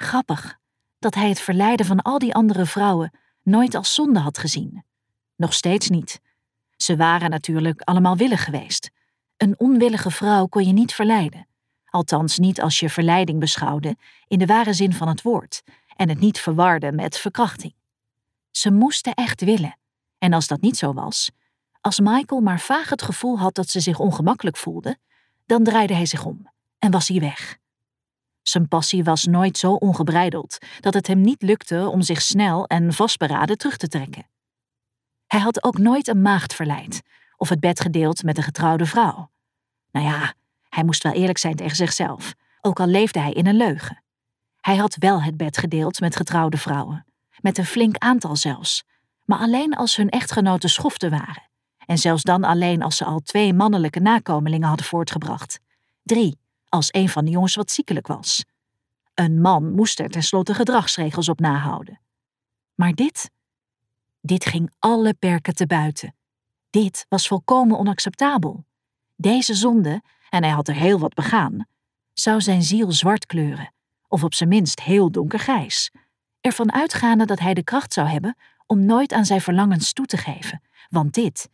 Grappig dat hij het verleiden van al die andere vrouwen nooit als zonde had gezien. Nog steeds niet. Ze waren natuurlijk allemaal willig geweest. Een onwillige vrouw kon je niet verleiden. Althans niet als je verleiding beschouwde in de ware zin van het woord en het niet verwarde met verkrachting. Ze moesten echt willen. En als dat niet zo was, als Michael maar vaag het gevoel had dat ze zich ongemakkelijk voelde, dan draaide hij zich om en was hij weg. Zijn passie was nooit zo ongebreideld dat het hem niet lukte om zich snel en vastberaden terug te trekken. Hij had ook nooit een maagd verleid of het bed gedeeld met een getrouwde vrouw. Nou ja, hij moest wel eerlijk zijn tegen zichzelf, ook al leefde hij in een leugen. Hij had wel het bed gedeeld met getrouwde vrouwen, met een flink aantal zelfs, maar alleen als hun echtgenoten schoften waren. En zelfs dan alleen als ze al 2 mannelijke nakomelingen hadden voortgebracht. 3, als een van de jongens wat ziekelijk was. Een man moest er tenslotte gedragsregels op nahouden. Maar dit ging alle perken te buiten. Dit was volkomen onacceptabel. Deze zonde, en hij had er heel wat begaan, zou zijn ziel zwart kleuren, of op zijn minst heel donkergrijs. Ervan uitgaande dat hij de kracht zou hebben om nooit aan zijn verlangens toe te geven. Want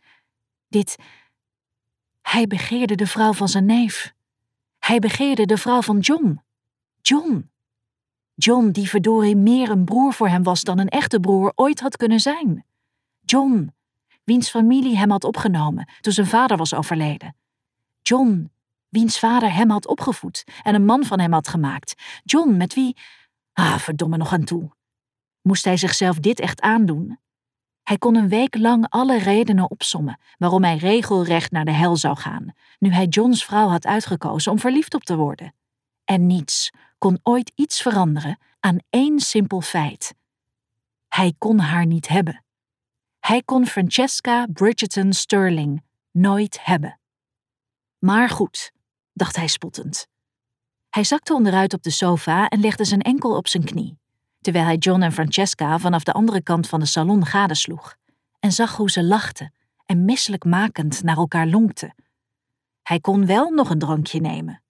hij begeerde de vrouw van zijn neef. Hij begeerde de vrouw van John. John die verdorie meer een broer voor hem was dan een echte broer ooit had kunnen zijn. John, wiens familie hem had opgenomen toen zijn vader was overleden. John, wiens vader hem had opgevoed en een man van hem had gemaakt. John, met wie... verdomme nog aan toe. Moest hij zichzelf dit echt aandoen? Hij kon een week lang alle redenen opsommen waarom hij regelrecht naar de hel zou gaan, nu hij Johns vrouw had uitgekozen om verliefd op te worden. En niets kon ooit iets veranderen aan één simpel feit. Hij kon haar niet hebben. Hij kon Francesca Bridgerton Sterling nooit hebben. Maar goed, dacht hij spottend. Hij zakte onderuit op de sofa en legde zijn enkel op zijn knie, terwijl hij John en Francesca vanaf de andere kant van de salon gadesloeg en zag hoe ze lachten en misselijkmakend naar elkaar lonkten. Hij kon wel nog een drankje nemen.